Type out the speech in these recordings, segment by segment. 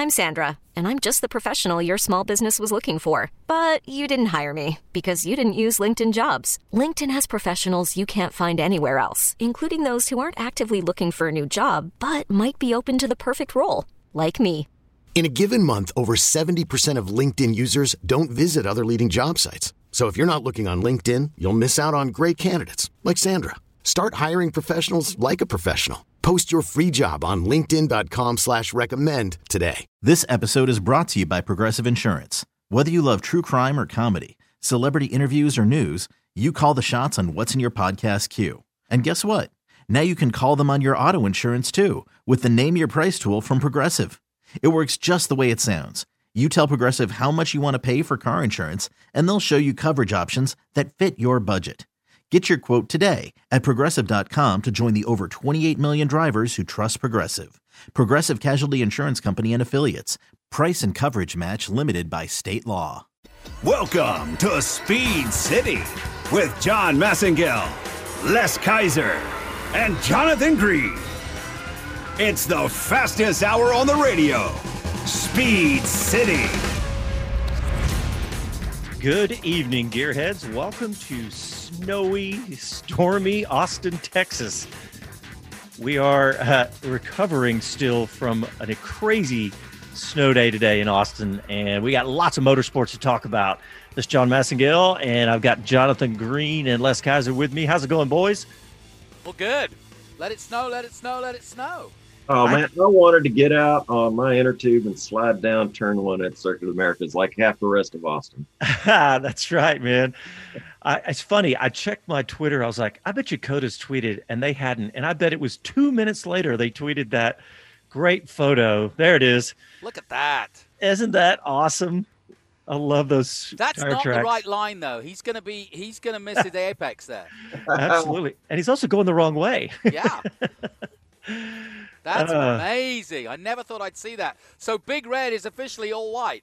I'm Sandra, and I'm just the professional your small business was looking for. But you didn't hire me because you didn't use LinkedIn Jobs. LinkedIn has professionals you can't find anywhere else, including those who aren't actively looking for a new job, but might be open to the perfect role, like me. In a given month, over 70% of LinkedIn users don't visit other leading job sites. So if you're not looking on LinkedIn, you'll miss out on great candidates like Sandra. Start hiring professionals like a professional. Post your free job on linkedin.com/recommend today. This episode is brought to you by Progressive Insurance. Whether you love true crime or comedy, celebrity interviews or news, you call the shots on what's in your podcast queue. And guess what? Now you can call them on your auto insurance too with the Name Your Price tool from Progressive. It works just the way it sounds. You tell Progressive how much you want to pay for car insurance, and they'll show you coverage options that fit your budget. Get your quote today at Progressive.com to join the over 28 million drivers who trust Progressive. Progressive Casualty Insurance Company and Affiliates. Price and coverage match limited by state law. Welcome to Speed City with John Massengale, Les Kaiser, and Jonathan Green. It's the fastest hour on the radio. Speed City. Good evening, gearheads. Welcome to snowy, stormy Austin, Texas. We are recovering still from a crazy snow day today in Austin, and we got lots of motorsports to talk about. This is John Massengale, and I've got Jonathan Green and Les Kaiser with me. How's it going, boys? Well, good. Let it snow, let it snow, let it snow. Oh, man, I wanted to get out on my inner tube and slide down turn one at Circuit of Americas like half the rest of Austin. That's right, man. It's funny. I checked my Twitter. I was like, I bet you Coda's tweeted, and they hadn't. And I bet it was 2 minutes later they tweeted that great photo. There it is. Look at that. Isn't that awesome? I love those. That's tire not tracks. the right line, though. He's gonna miss the apex there. Absolutely. And he's also going the wrong way. Yeah. That's amazing. I never thought I'd see that. So Big Red is officially all white.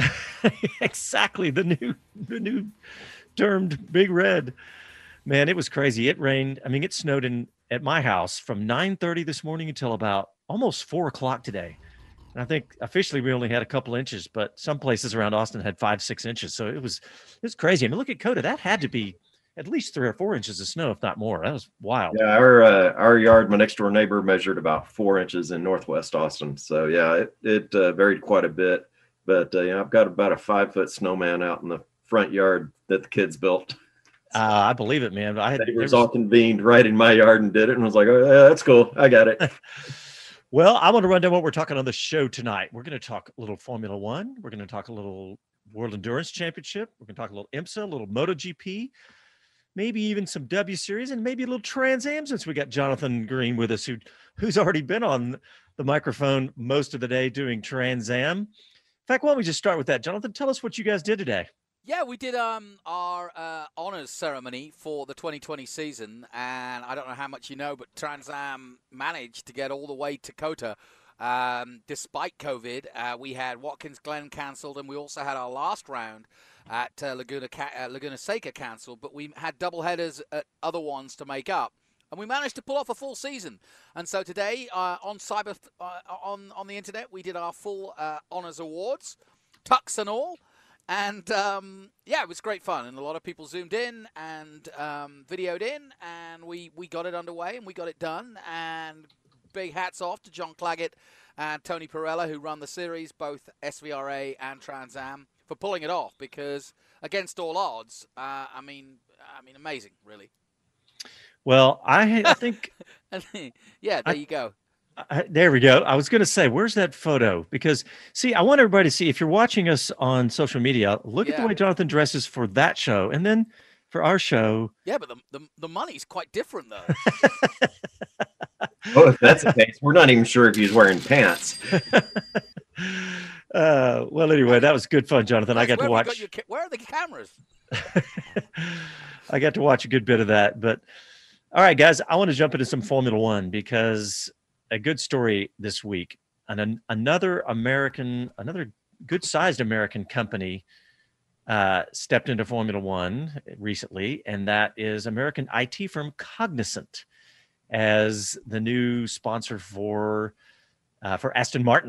Exactly. The new termed Big Red. Man, it was crazy. It rained. I mean, it snowed at my house from 9:30 this morning until about almost 4 o'clock today. And I think officially we only had a couple inches, but some places around Austin had 5-6 inches. So it was crazy. I mean, look at Coda. That had to be at least 3 or 4 inches of snow, if not more. That was wild. Yeah, our yard, my next door neighbor measured about 4 inches in Northwest Austin. So yeah, it varied quite a bit. But I've got about a 5-foot snowman out in the front yard that the kids built. I believe it, man. Neighbors all convened right in my yard and did it, and was like, "Oh, yeah, that's cool. I got it." Well, I want to run down what we're talking on the show tonight. We're going to talk a little Formula One. We're going to talk a little World Endurance Championship. We're going to talk a little IMSA, a little MotoGP, maybe even some W Series, and maybe a little Trans Am, since we got Jonathan Green with us, who's already been on the microphone most of the day doing Trans Am. In fact, why don't we just start with that? Jonathan, tell us what you guys did today. Yeah, we did our honors ceremony for the 2020 season, and I don't know how much you know, but Trans Am managed to get all the way to Kota despite COVID. We had Watkins Glen cancelled, and we also had our last round at Laguna Seca cancelled, but we had double headers at other ones to make up. And we managed to pull off a full season. And so today on the internet, we did our full honors awards, tux and all. And, it was great fun. And a lot of people zoomed in and videoed in. And we got it underway and we got it done. And big hats off to John Claggett and Tony Perella, who run the series, both SVRA and Trans Am, for pulling it off. Because against all odds, amazing, really. Well, I think... yeah, there you go. There we go. I was going to say, where's that photo? Because, see, I want everybody to see, if you're watching us on social media, look at the way Jonathan dresses for that show. And then for our show... Yeah, but the money's quite different, though. Well, if that's the case, we're not even sure if he's wearing pants. Well, anyway, that was good fun, Jonathan. I got to watch... Where are the cameras? I got to watch a good bit of that. But, all right, guys, I want to jump into some Formula One because... a good story this week. And another good-sized American company stepped into Formula One recently, and that is American IT firm Cognizant as the new sponsor for Aston Martin.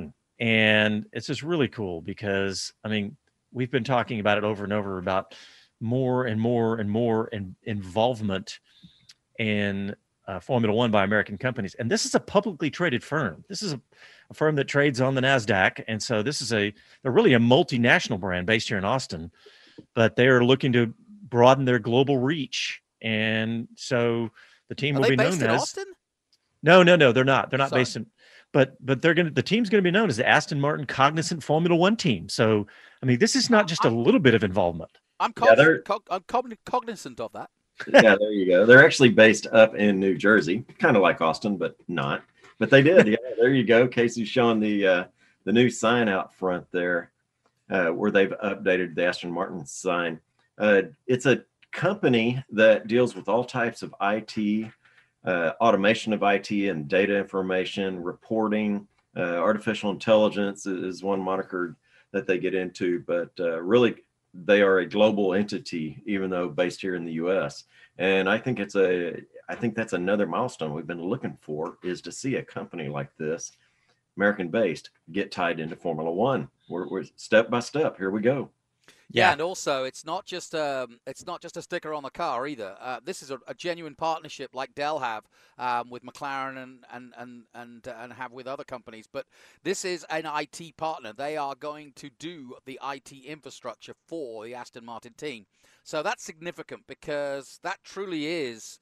And it's just really cool because, I mean, we've been talking about it over and over about more and more and more involvement in Formula One by American companies. And this is a publicly traded firm. This is a firm that trades on the NASDAQ. And so they're really a multinational brand based here in Austin, but they are looking to broaden their global reach. And so the team will be known as Austin? No, they're not. They're not Sorry. based in, but the team's going to be known as the Aston Martin Cognizant Formula One team. So, I mean, this is not just a little bit of involvement. I'm cognizant of that. Yeah, there you go. They're actually based up in New Jersey, kind of like Austin, but not. But they did. Yeah, there you go. Casey's showing the new sign out front there, where they've updated the Aston Martin sign. It's a company that deals with all types of IT, automation of IT and data information, reporting, artificial intelligence is one moniker that they get into, but really they are a global entity, even though based here in the U.S. And I think that's another milestone we've been looking for, is to see a company like this, American-based, get tied into Formula One. We're step by step. Here we go. Yeah, and also it's not just a sticker on the car either. This is a genuine partnership like Dell have with McLaren and have with other companies. But this is an IT partner. They are going to do the IT infrastructure for the Aston Martin team. So that's significant because that truly is.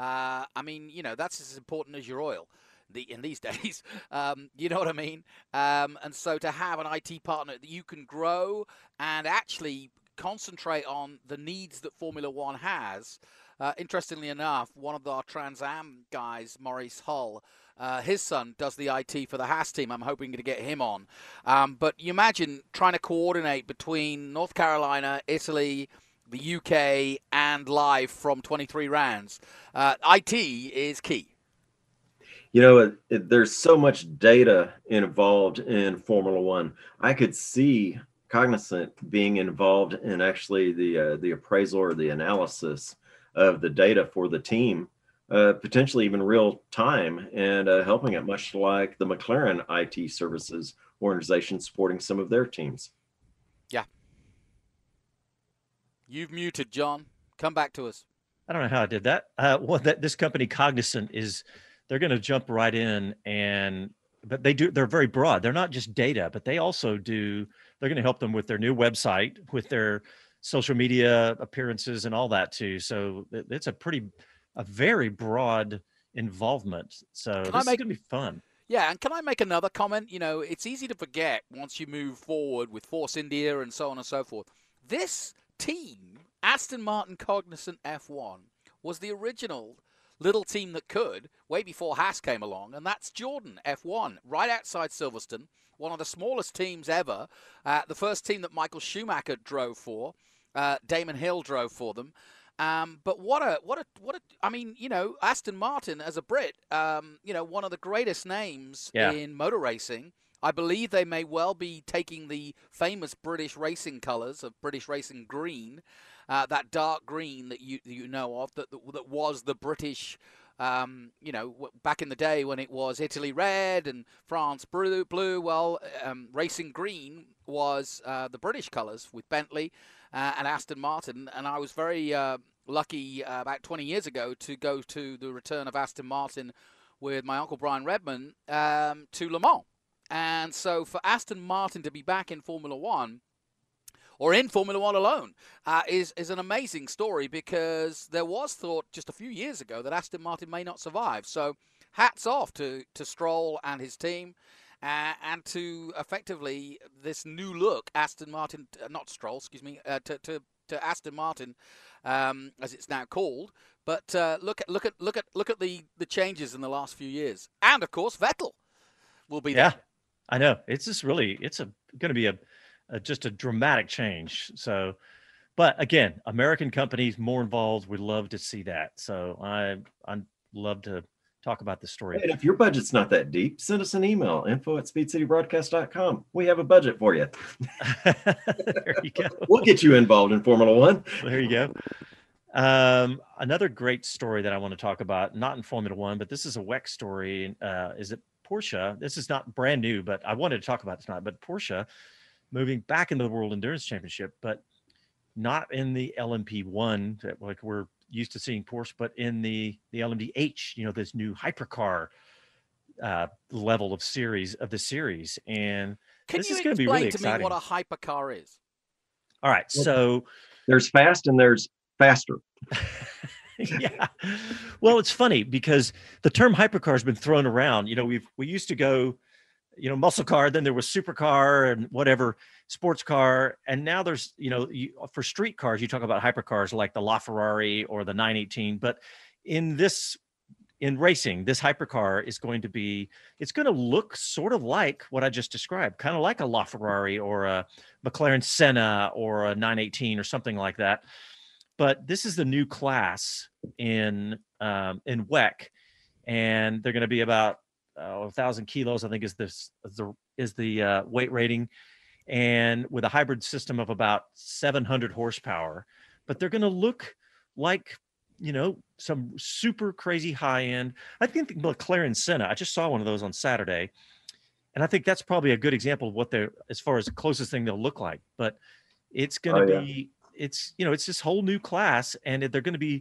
That's as important as your oil. In these days, you know what I mean? And so to have an IT partner that you can grow and actually concentrate on the needs that Formula One has. Interestingly enough, one of our Trans Am guys, Maurice Hull, his son does the IT for the Haas team. I'm hoping to get him on. But you imagine trying to coordinate between North Carolina, Italy, the UK, and live from 23 rounds. IT is key. You know, there's so much data involved in Formula One. I could see Cognizant being involved in actually the appraisal or the analysis of the data for the team, potentially even real time, and helping it, much like the McLaren IT services organization supporting some of their teams. Yeah. You've muted, John. Come back to us. I don't know how I did that. This company Cognizant they're going to jump right in, but they're very broad. They're not just data, but they're going to help them with their new website, with their social media appearances and all that too. So it's a very broad involvement. So this is going to be fun. Yeah, and can I make another comment? You know, it's easy to forget once you move forward with Force India and so on and so forth. This team, Aston Martin Cognizant F1, was the original little team that could, way before Haas came along, and that's Jordan F1, right outside Silverstone, one of the smallest teams ever. The first team that Michael Schumacher drove for, Damon Hill drove for them. But I mean, you know, Aston Martin as a Brit, one of the greatest names in motor racing. I believe they may well be taking the famous British racing colours of British Racing Green, that dark green that you know of, that was the British, back in the day when it was Italy red and France blue. Well, Racing Green was the British colours with Bentley and Aston Martin, and I was very lucky about 20 years ago to go to the return of Aston Martin with my uncle Brian Redman to Le Mans. And so for Aston Martin to be back in Formula One, or in Formula One alone, is an amazing story, because there was thought just a few years ago that Aston Martin may not survive. So hats off to Stroll and his team, and to effectively this new look Aston Martin, not Stroll, excuse me, to Aston Martin, as it's now called. But look at the changes in the last few years, and of course Vettel will be there. Yeah, I know. It's just really going to be just a dramatic change. So, but again, American companies more involved. We'd love to see that. So I'd love to talk about this story. And if your budget's not that deep, send us an email, info@speedcitybroadcast.com. We have a budget for you. There you go. We'll get you involved in Formula One. There you go. Another great story that I want to talk about, not in Formula One, but this is a WEC story. Is it Porsche, this is not brand new, but I wanted to talk about it tonight, but Porsche moving back into the World Endurance Championship, but not in the LMP1 that like we're used to seeing Porsche, but in the LMDH, this new hypercar level of the series. And this is going to be really exciting. Can you explain to me what a hypercar is? All right. So there's fast and there's faster. Yeah. Well, it's funny because the term hypercar has been thrown around. We used to go, muscle car, then there was supercar and whatever, sports car. And now there's, for street cars, you talk about hypercars like the LaFerrari or the 918. But in racing, this hypercar is it's going to look sort of like what I just described, kind of like a LaFerrari or a McLaren Senna or a 918 or something like that. But this is the new class in WEC, and they're going to be about 1,000 kilos, I think is the weight rating, and with a hybrid system of about 700 horsepower. But they're going to look like, some super crazy high end. I think the McLaren Senna, I just saw one of those on Saturday, and I think that's probably a good example of what as far as the closest thing they'll look like. But it's going to be, it's this whole new class, and they're going to be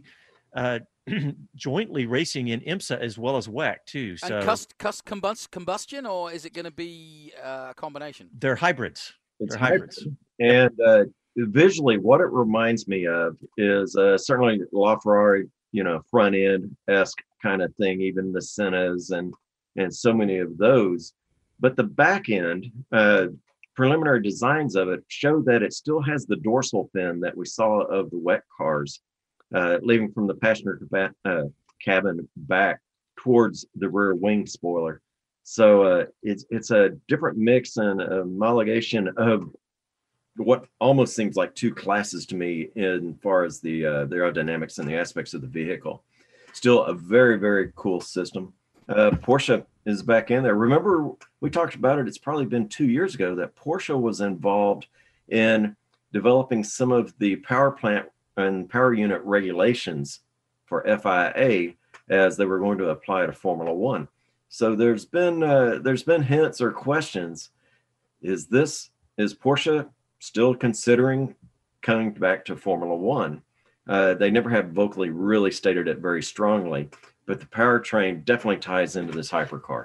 jointly racing in IMSA as well as WEC too. So and combustion, or is it going to be a combination? They're hybrids. They're hybrids. And visually, what it reminds me of is certainly LaFerrari, front end-esque kind of thing, even the Sennas and so many of those. But the back end, preliminary designs of it show that it still has the dorsal fin that we saw of the WEC cars, leaving from the passenger cabin back towards the rear wing spoiler. So it's a different mix and homologation of what almost seems like two classes to me in far as the aerodynamics and the aspects of the vehicle. Still a very, very cool system. Porsche is back in there. Remember, we talked about it. It's probably been 2 years ago that Porsche was involved in developing some of the power plant and power unit regulations for FIA as they were going to apply to Formula One. So there's been hints or questions. Is Porsche still considering coming back to Formula One? They never have vocally really stated it very strongly, but the powertrain definitely ties into this hypercar.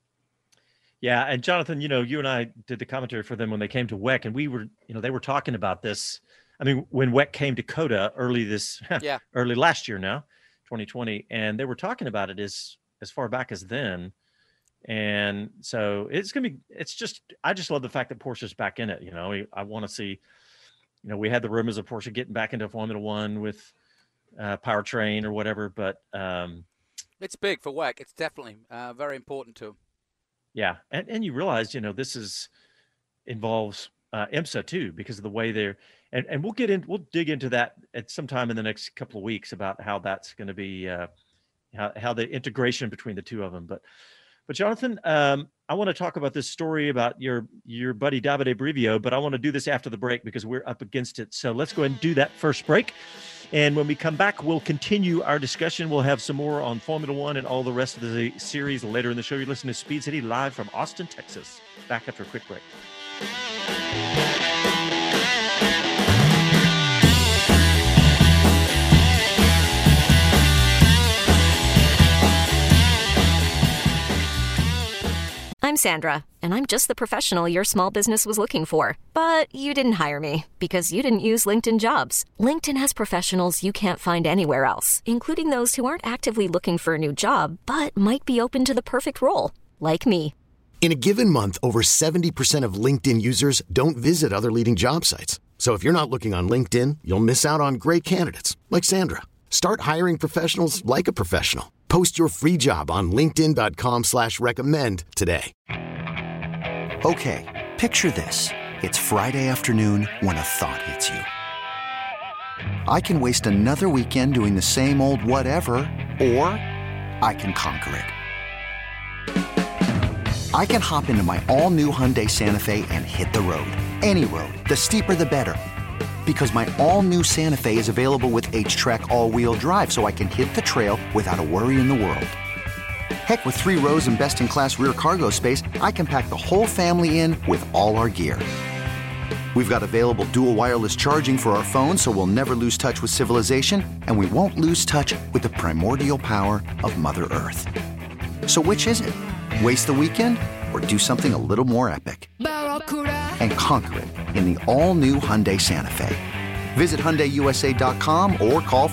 Yeah, and Jonathan, you and I did the commentary for them when they came to WEC, and we were, they were talking about this. I mean, when WEC came to COTA early last year now, 2020, and they were talking about it as far back as then. And so I just love the fact that Porsche's back in it. I want to see, we had the rumors of Porsche getting back into Formula One with powertrain or whatever, but it's big for WEC. It's definitely very important to them. Yeah. And you realize, this involves IMSA too, because of the way they're, and we'll dig into that at some time in the next couple of weeks about how that's going to be, how the integration between the two of them. But Jonathan, I want to talk about this story about your buddy Davide Brivio, but I want to do this after the break because we're up against it. So let's go ahead and do that first break. And when we come back, we'll continue our discussion. We'll have some more on Formula One and all the rest of the series later in the show. You're listening to Speed City live from Austin, Texas. Back after a quick break. I'm Sandra, and I'm just the professional your small business was looking for. But you didn't hire me because you didn't use LinkedIn Jobs. LinkedIn has professionals you can't find anywhere else, including those who aren't actively looking for a new job, but might be open to the perfect role, like me. In a given month, over 70% of LinkedIn users don't visit other leading job sites. So if you're not looking on LinkedIn, you'll miss out on great candidates like Sandra. Start hiring professionals like a professional. Post your free job on linkedin.com/recommend today. Okay, picture this. It's Friday afternoon when a thought hits you. I can waste another weekend doing the same old whatever, or I can conquer it. I can hop into my all-new Hyundai Santa Fe and hit the road. Any road. The steeper, the better. Because my all-new Santa Fe is available with H-Track all-wheel drive, so I can hit the trail without a worry in the world. Heck, with 3 rows and best-in-class rear cargo space, I can pack the whole family in with all our gear. We've got available dual wireless charging for our phones, so we'll never lose touch with civilization, and we won't lose touch with the primordial power of Mother Earth. So which is it? Waste the weekend or do something a little more epic? And conquer it in the all-new Hyundai Santa Fe. Visit HyundaiUSA.com or call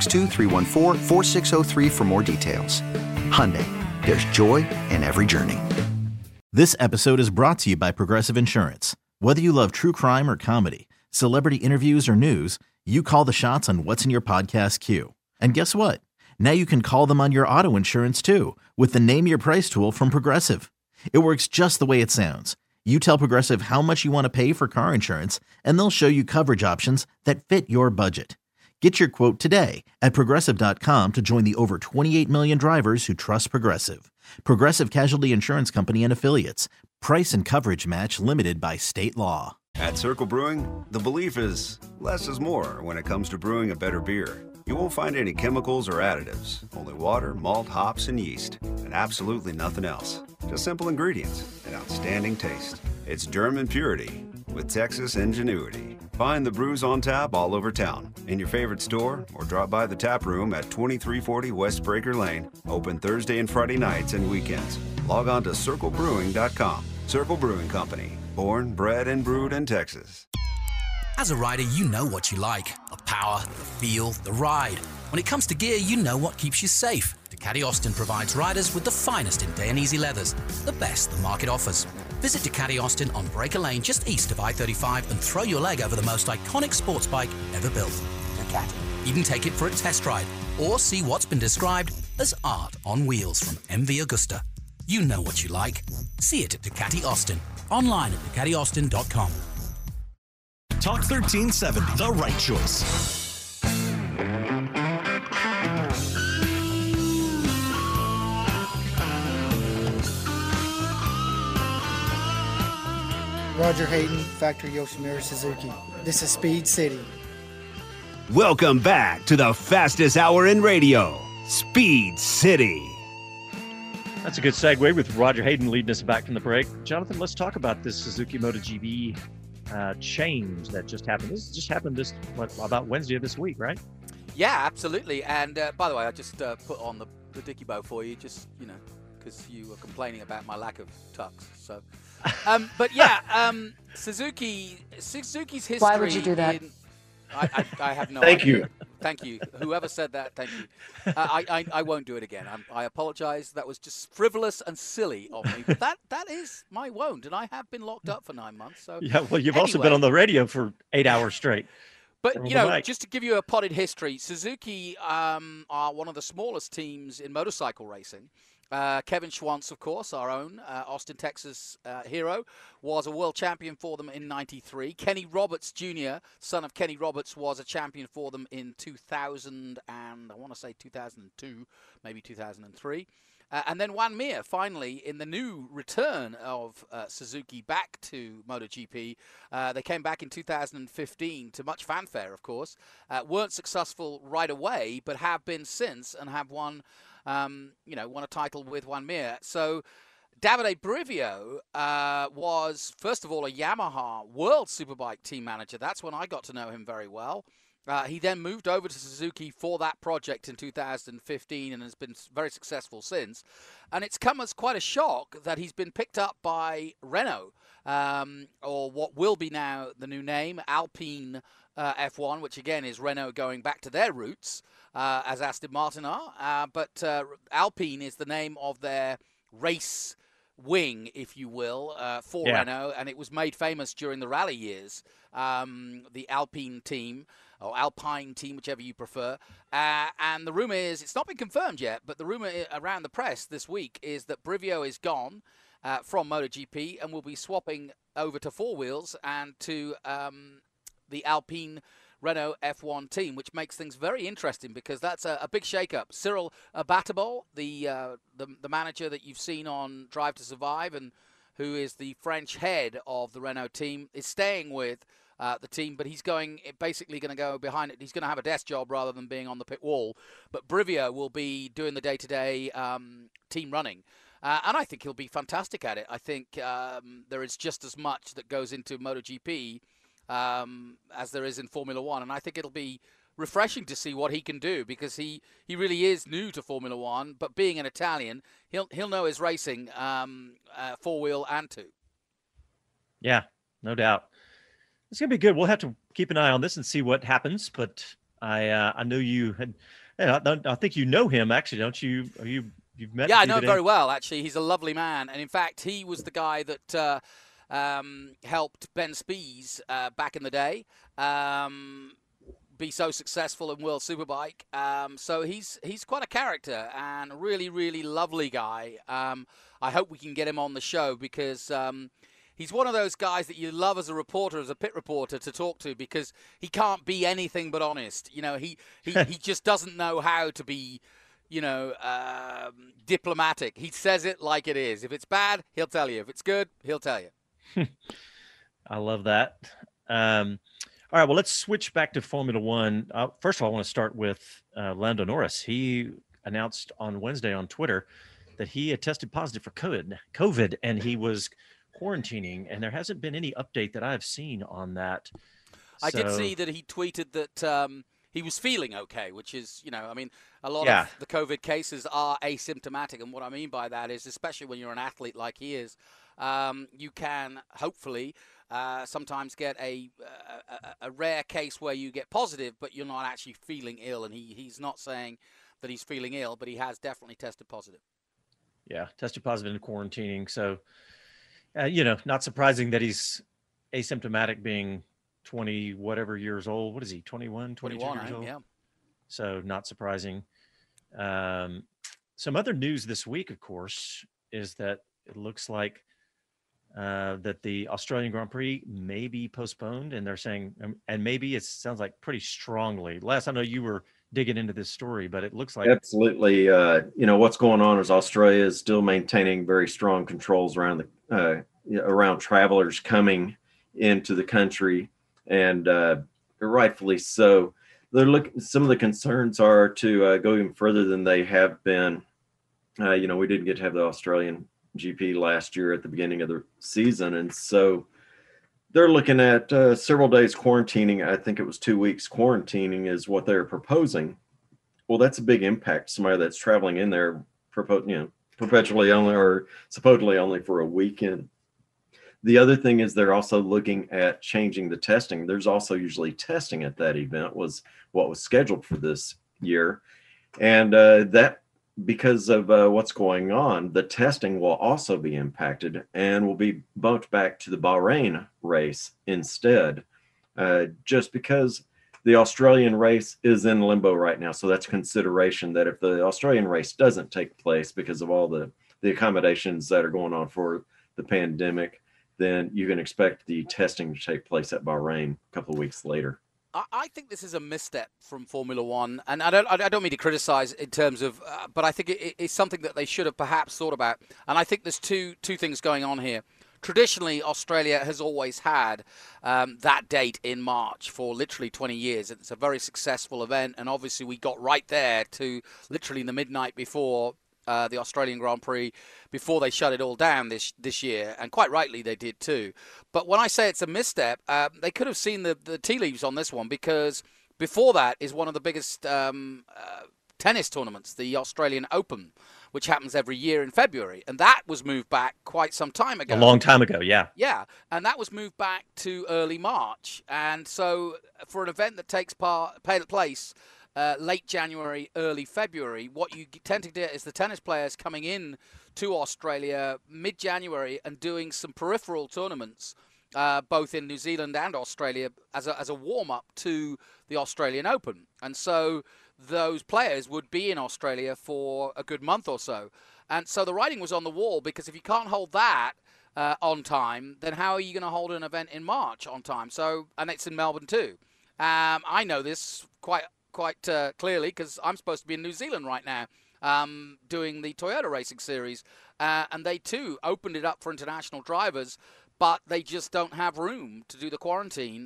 562-314-4603 for more details. Hyundai, there's joy in every journey. This episode is brought to you by Progressive Insurance. Whether you love true crime or comedy, celebrity interviews or news, you call the shots on what's in your podcast queue. And guess what? Now you can call them on your auto insurance too with the Name Your Price tool from Progressive. It works just the way it sounds. You tell Progressive how much you want to pay for car insurance, and they'll show you coverage options that fit your budget. Get your quote today at Progressive.com to join the over 28 million drivers who trust Progressive. Progressive Casualty Insurance Company and Affiliates. Price and coverage match limited by state law. At Circle Brewing, the belief is less is more when it comes to brewing a better beer. You won't find any chemicals or additives, only water, malt, hops, and yeast, and absolutely nothing else. Just simple ingredients and outstanding taste. It's German purity with Texas ingenuity. Find the brews on tap all over town, in your favorite store, or drop by the tap room at 2340 West Breaker Lane, open Thursday and Friday nights and weekends. Log on to circlebrewing.com. Circle Brewing Company, born, bred, and brewed in Texas. As a rider, you know what you like. The power, the feel, the ride. When it comes to gear, you know what keeps you safe. Ducati Austin provides riders with the finest in Dainese leathers, the best the market offers. Visit Ducati Austin on Breaker Lane just east of I-35 and throw your leg over the most iconic sports bike ever built. Ducati. Even take it for a test ride or see what's been described as art on wheels from MV Agusta. You know what you like. See it at Ducati Austin. Online at DucatiAustin.com. Talk 1370, the right choice. Roger Hayden, Factory Yoshimura Suzuki. This is Speed City. Welcome back to the fastest hour in radio, Speed City. That's a good segue with Roger Hayden leading us back from the break. Jonathan, let's talk about this Suzuki MotoGP change that just happened. This just happened about Wednesday of this week, right? Yeah, absolutely. And by the way, I just put on the dicky bow for you, just, because you were complaining about my lack of tux. So, but yeah, Suzuki's history. Why would you do that? I have no Thank idea. you. Thank you. Whoever said that, thank you. I won't do it again. I apologize. That was just frivolous and silly of me. But that is my wound, and I have been locked up for 9 months. So yeah, well, you've also been on the radio for 8 hours straight. But, just to give you a potted history, Suzuki are one of the smallest teams in motorcycle racing. Kevin Schwantz, of course, our own Austin, Texas hero, was a world champion for them in '93. Kenny Roberts Jr., son of Kenny Roberts, was a champion for them in 2000 and I want to say 2002, maybe 2003. And then Juan Mir, finally, in the new return of Suzuki back to MotoGP, they came back in 2015 to much fanfare, of course. Weren't successful right away, but have been since and have won a title with Juan Mir. So Davide Brivio was, first of all, a Yamaha World Superbike team manager. That's when I got to know him very well. He then moved over to Suzuki for that project in 2015 and has been very successful since. And it's come as quite a shock that he's been picked up by Renault, or what will be now the new name, Alpine F1, which again is Renault going back to their roots, as Aston Martin are. But Alpine is the name of their race wing, if you will, for Renault, and it was made famous during the rally years, the Alpine team, or Alpine team, whichever you prefer. And the rumor is, it's not been confirmed yet, but the rumor around the press this week is that Brivio is gone from MotoGP and will be swapping over to four wheels and to the Alpine Renault F1 team, which makes things very interesting because that's a big shake-up. Cyril Abatable, the manager that you've seen on Drive to Survive and who is the French head of the Renault team, is staying with the team, but he's basically going to go behind it. He's going to have a desk job rather than being on the pit wall. But Brivio will be doing the day-to-day team running. And I think he'll be fantastic at it. I think there is just as much that goes into MotoGP as there is in Formula One. And I think it'll be refreshing to see what he can do, because he really is new to Formula One. But being an Italian, he'll know his racing, four-wheel and two. Yeah, no doubt. It's going to be good. We'll have to keep an eye on this and see what happens. But I knew you had. I think you know him, actually, don't you? You've met him? Yeah, I know him very well, actually. He's a lovely man. And in fact, he was the guy that helped Ben Spies back in the day be so successful in World Superbike. So he's quite a character and a really, really lovely guy. I hope we can get him on the show, because he's one of those guys that you love as a reporter, as a pit reporter, to talk to, because he can't be anything but honest. You know, he just doesn't know how to be, diplomatic. He says it like it is. If it's bad, he'll tell you. If it's good, he'll tell you. I love that. All right, well, let's switch back to Formula One. First of all, I want to start with Lando Norris. He announced on Wednesday on Twitter that he had tested positive for COVID, and he was quarantining, and there hasn't been any update that I've seen on that. I did see that he tweeted that he was feeling okay, which is, a lot of the COVID cases are asymptomatic. And what I mean by that is, especially when you're an athlete like he is, you can hopefully sometimes get a rare case where you get positive, but you're not actually feeling ill. And he's not saying that he's feeling ill, but he has definitely tested positive. Yeah, tested positive in quarantining. So, not surprising that he's asymptomatic, being 20 whatever years old. What is he, 21, 22 years old? Yeah. So not surprising. Some other news this week, of course, is that it looks like that the Australian Grand Prix may be postponed, and they're saying, and maybe it sounds like pretty strongly. Les, I know you were digging into this story, but it looks like absolutely. What's going on is Australia is still maintaining very strong controls around around travelers coming into the country, and rightfully so. They're looking. Some of the concerns are to go even further than they have been. We didn't get to have the Australian GP last year at the beginning of the season, and so they're looking at several days quarantining. I think it was 2 weeks quarantining is what they're proposing. Well, that's a big impact. Somebody that's traveling in there, perpetually only or supposedly only for a weekend. The other thing is they're also looking at changing the testing. There's also usually testing at that event was what was scheduled for this year. And that because of what's going on, the testing will also be impacted and will be bumped back to the Bahrain race instead, just because the Australian race is in limbo right now. So that's consideration that if the Australian race doesn't take place because of all the accommodations that are going on for the pandemic, then you can expect the testing to take place at Bahrain a couple of weeks later. I think this is a misstep from Formula One, and I don't mean to criticize in terms of, but I think it's something that they should have perhaps thought about. And I think there's two things going on here. Traditionally, Australia has always had that date in March for literally 20 years. It's a very successful event, and obviously we got right there to literally the midnight before the Australian Grand Prix, before they shut it all down this year, and quite rightly they did too. But when I say it's a misstep, they could have seen the tea leaves on this one, because before that is one of the biggest tennis tournaments, the Australian Open, which happens every year in February, and that was moved back quite some time ago. A long time ago, yeah. Yeah, and that was moved back to early March, and so for an event that takes place late January, early February, what you tend to get is the tennis players coming in to Australia mid-January and doing some peripheral tournaments, both in New Zealand and Australia, as a warm-up to the Australian Open. And so those players would be in Australia for a good month or so. And so the writing was on the wall, because if you can't hold that on time, then how are you going to hold an event in March on time? So, and it's in Melbourne too. I know this quite clearly, because I'm supposed to be in New Zealand right now doing the Toyota Racing Series, and they too opened it up for international drivers, but they just don't have room to do the quarantine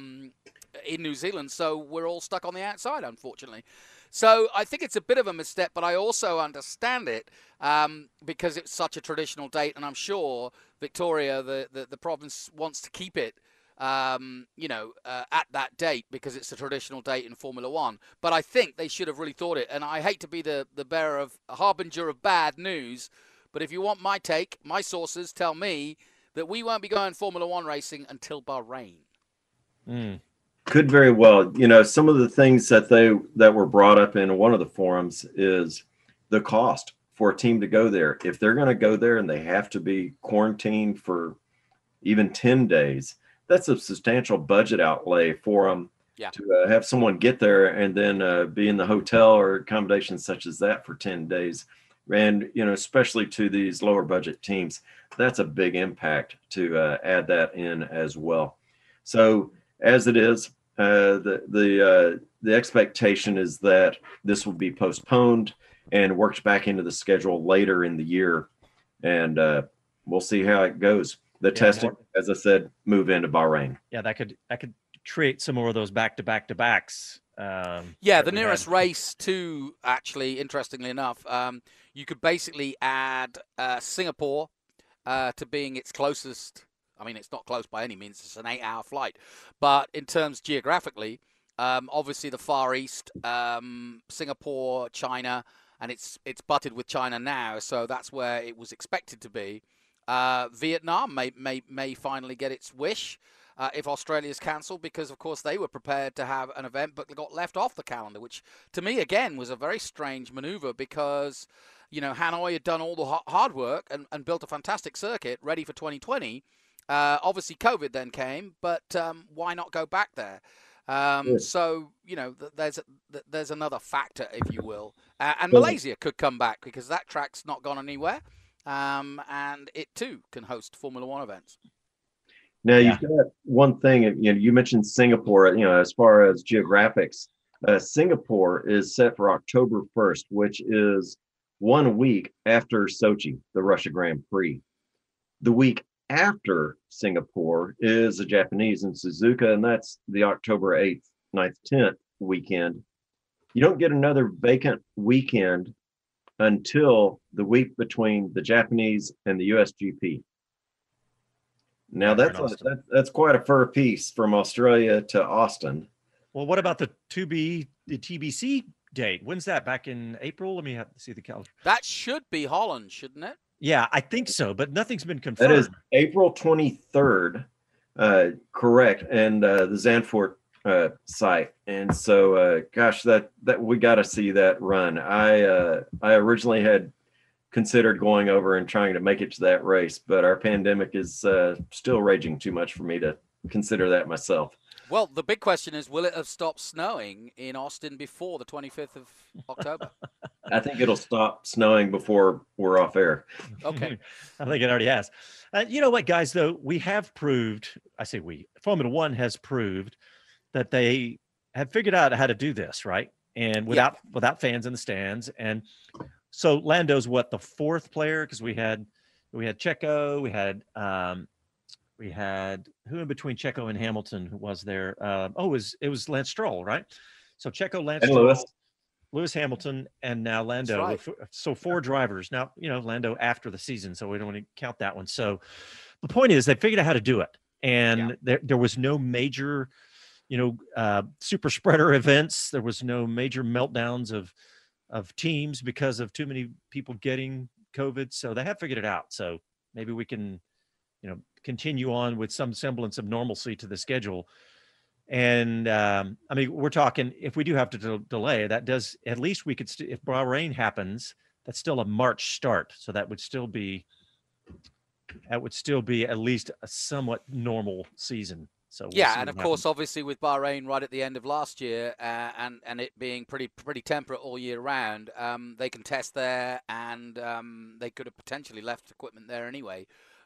in New Zealand, so we're all stuck on the outside, unfortunately. So I think it's a bit of a misstep, but I also understand it because it's such a traditional date, and I'm sure Victoria, the province, wants to keep it at that date because it's a traditional date in Formula One. But I think they should have really thought it, and I hate to be the bearer of a harbinger of bad news, but if you want my take, my sources tell me that we won't be going Formula One racing until Bahrain. Could very well. Some of the things that were brought up in one of the forums is the cost for a team to go there. If they're going to go there and they have to be quarantined for even 10 days, that's a substantial budget outlay for them to have someone get there and then be in the hotel or accommodations such as that for 10 days. And, especially to these lower budget teams, that's a big impact to add that in as well. So as it is, the expectation is that this will be postponed and worked back into the schedule later in the year. And we'll see how it goes. The testing, as I said, move into Bahrain. Yeah, that could create some more of those back-to-backs. The nearest race too, actually, interestingly enough, you could basically add Singapore to being its closest. I mean, it's not close by any means. It's an 8-hour flight. But in terms geographically, obviously the Far East, Singapore, China, and it's butted with China now, so that's where it was expected to be. Vietnam may finally get its wish if Australia's cancelled, because, of course, they were prepared to have an event but got left off the calendar, which to me, again, was a very strange maneuver because, Hanoi had done all the hard work and built a fantastic circuit ready for 2020. Obviously, COVID then came, but why not go back there? So, there's another factor, if you will. And Malaysia could come back because that track's not gone anywhere. And it, too, can host Formula One events. Now, you've got one thing, you mentioned Singapore, as far as geographics. Singapore is set for October 1st, which is 1 week after Sochi, the Russia Grand Prix. The week after Singapore is the Japanese in Suzuka, and that's the October 8th, 9th, 10th weekend. You don't get another vacant weekend until the week between the Japanese and the USGP. Now that's quite a fur piece from Australia to Austin. Well, what about the TBC date? When's that? Back in April? Let me see the calendar. That should be Holland, shouldn't it? Yeah, I think so, but nothing's been confirmed. That is April 23rd, correct, and the Zandvoort site. And so, that we got to see that run. I originally had considered going over and trying to make it to that race, but our pandemic is still raging too much for me to consider that myself. Well, the big question is, will it have stopped snowing in Austin before the 25th of October? I think it'll stop snowing before we're off air. Okay. I think it already has. You know what, guys, though? We have proved, Formula One has proved that they have figured out how to do this, right? And without fans in the stands. And so Lando's the fourth player? Because we had Checo, we had who in between Checo and Hamilton who was there? It was Lance Stroll, right? So Checo, Lance Stroll, Lewis Hamilton, and now Lando. Right. So 4 drivers. Now, Lando after the season, so we don't want to count that one. So the point is they figured out how to do it. And there was no major, super spreader events. There was no major meltdowns of teams because of too many people getting COVID. So they have figured it out. So maybe we can, continue on with some semblance of normalcy to the schedule. And we're talking, if we do have to delay, that does, at least we could, if Bahrain happens, that's still a March start. So that would still be at least a somewhat normal season. So and of course, obviously with Bahrain right at the end of last year and it being pretty temperate all year round, they can test there and they could have potentially left equipment there anyway.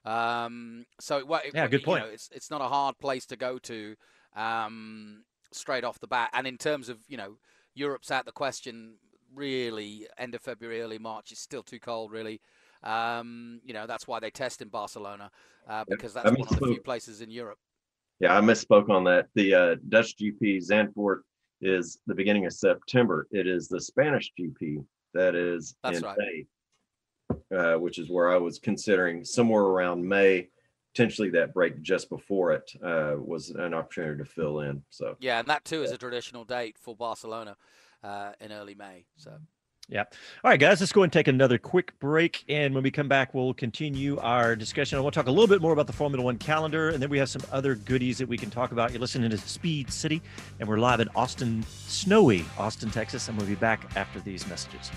Good point. It's not a hard place to go to straight off the bat. And in terms of, Europe's out the question really end of February, early March. It's still too cold really. That's why they test in Barcelona, because that's one of the few places in Europe. Yeah, I misspoke on that. The Dutch GP Zandvoort is the beginning of September. It is the Spanish GP that is in May, which is where I was considering somewhere around May. Potentially that break just before it was an opportunity to fill in. So yeah, and that too is a traditional date for Barcelona in early May. So yeah. All right, guys, let's go and take another quick break. And when we come back, we'll continue our discussion. I want to talk a little bit more about the Formula One calendar, and then we have some other goodies that we can talk about. You're listening to Speed City, and we're live in snowy Austin, Texas, and we'll be back after these messages.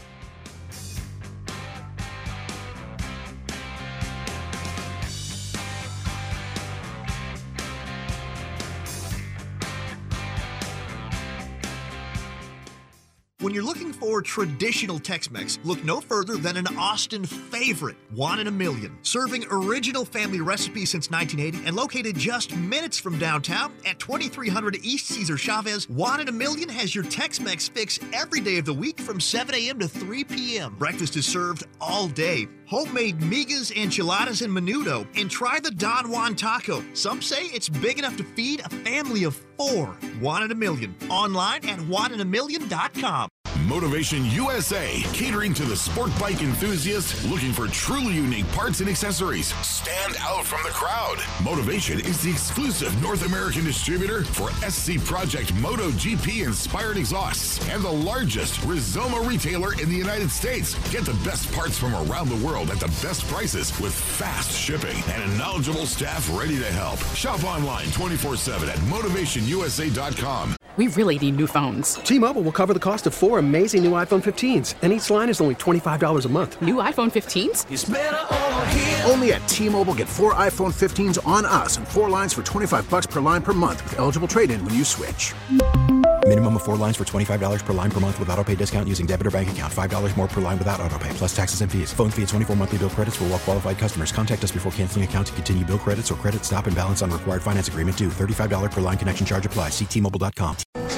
When you're looking for traditional Tex-Mex, look no further than an Austin favorite, Juan in a Million. Serving original family recipes since 1980 and located just minutes from downtown at 2300 East Cesar Chavez, Juan in a Million has your Tex-Mex fix every day of the week from 7 a.m. to 3 p.m. Breakfast is served all day. Homemade migas, enchiladas, and menudo. And try the Don Juan taco. Some say it's big enough to feed a family of 4. Juan in a Million. Online at juaninamillion.com. Motivation USA, catering to the sport bike enthusiast looking for truly unique parts and accessories. Stand out from the crowd. Motivation is the exclusive North American distributor for SC Project MotoGP inspired exhausts and the largest Rizoma retailer in the United States. Get the best parts from around the world at the best prices with fast shipping and a knowledgeable staff ready to help. Shop online 24/7 at motivationusa.com. We really need new phones. T-Mobile will cover the cost of 4 amazing new iPhone 15s, and each line is only $25 a month. New iPhone 15s? It's better over here. Only at T-Mobile, get 4 iPhone 15s on us and 4 lines for $25 per line per month with eligible trade-in when you switch. Minimum of 4 lines for $25 per line per month with autopay discount using debit or bank account. $5 more per line without autopay, plus taxes and fees. Phone fee at 24 monthly bill credits for well-qualified customers. Contact us before canceling account to continue bill credits or credit stop and balance on required finance agreement due. $35 per line connection charge applies. See T-Mobile.com.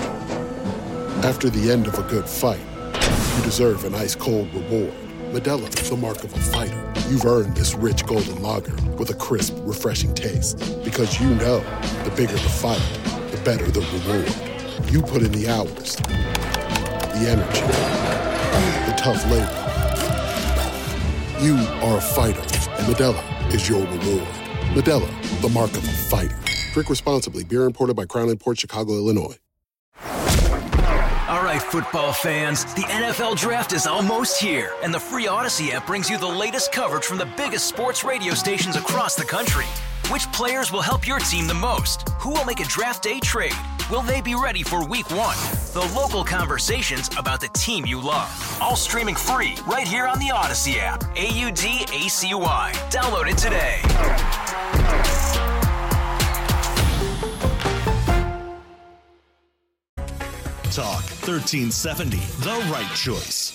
After the end of a good fight, you deserve an ice-cold reward. Modelo is the mark of a fighter. You've earned this rich golden lager with a crisp, refreshing taste. Because you know, the bigger the fight, the better the reward. You put in the hours, the energy, the tough labor. You are a fighter, and Modelo is your reward. Modelo, the mark of a fighter. Drink responsibly. Beer imported by Crown Imports, Chicago, Illinois. All right, football fans, the NFL Draft is almost here, and the free Odyssey app brings you the latest coverage from the biggest sports radio stations across the country. Which players will help your team the most? Who will make a draft day trade? Will they be ready for week 1? The local conversations about the team you love. All streaming free right here on the Odyssey app. AUDACY. Download it today. Talk 1370, the right choice.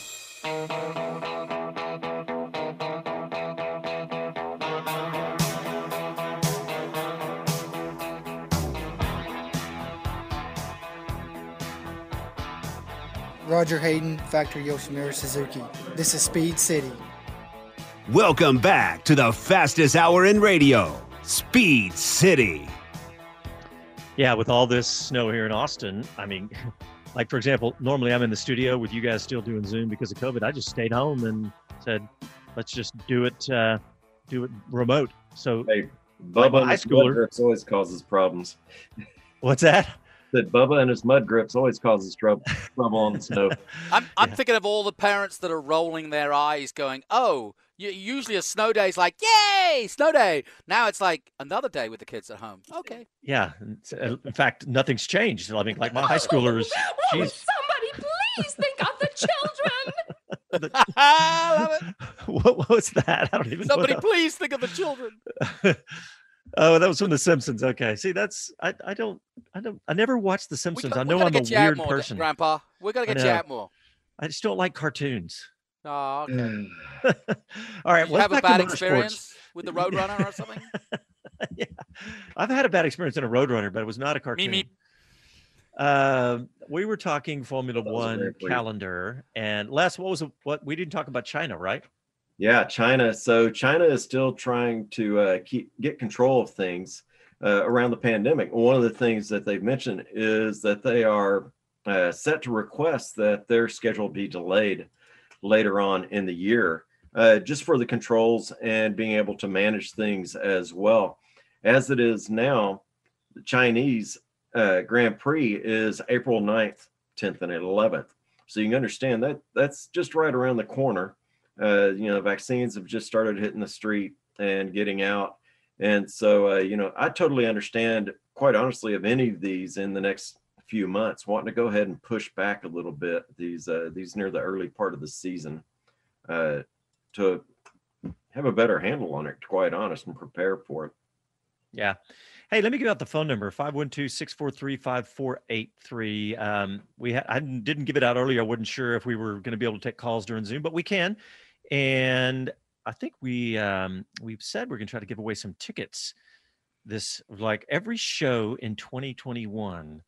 Roger Hayden, Factory Yoshimura Suzuki. This is Speed City. Welcome back to the fastest hour in radio, Speed City. Yeah, with all this snow here in Austin, I mean, like, for example, normally I'm in the studio with you guys still doing Zoom because of COVID. I just stayed home and said, let's just do it remote. So, hey, Bubba and his mud grips always causes problems. What's that? That Bubba and his mud grips always causes trouble on the snow. I'm thinking of all the parents that are rolling their eyes going, oh, usually a snow day is like, yay, snow day. Now it's like another day with the kids at home. Okay. Yeah. In fact, nothing's changed. I mean, like my high schoolers. Somebody please think of the children. I love it. What was that? I don't even know. Somebody please think of the children. Oh, that was from The Simpsons. Okay. See, that's I never watched The Simpsons. I know I'm a weird person. Grandpa. We're gonna get you out more. I just don't like cartoons. Oh, okay. All right. Did you have a bad experience with the Roadrunner or something? Yeah. I've had a bad experience in a Roadrunner, but it was not a cartoon. Me. We were talking Formula One calendar, and Les, what we didn't talk about China, right? Yeah, China. So China is still trying to get control of things around the pandemic. One of the things that they've mentioned is that they are set to request that their schedule be delayed later on in the year, just for the controls and being able to manage things as well. As it is now, the Chinese Grand Prix is April 9th, 10th, and 11th. So you can understand that that's just right around the corner. Vaccines have just started hitting the street and getting out. And so, I totally understand, quite honestly, of any of these in the next few months, wanting to go ahead and push back a little bit these near the early part of the season to have a better handle on it, quite honest, and prepare for it. Yeah. Hey, let me give out the phone number, 512-643-5483. I didn't give it out earlier. I wasn't sure if we were going to be able to take calls during Zoom, but we can. And I think we've said we're going to try to give away some tickets like every show in 2021.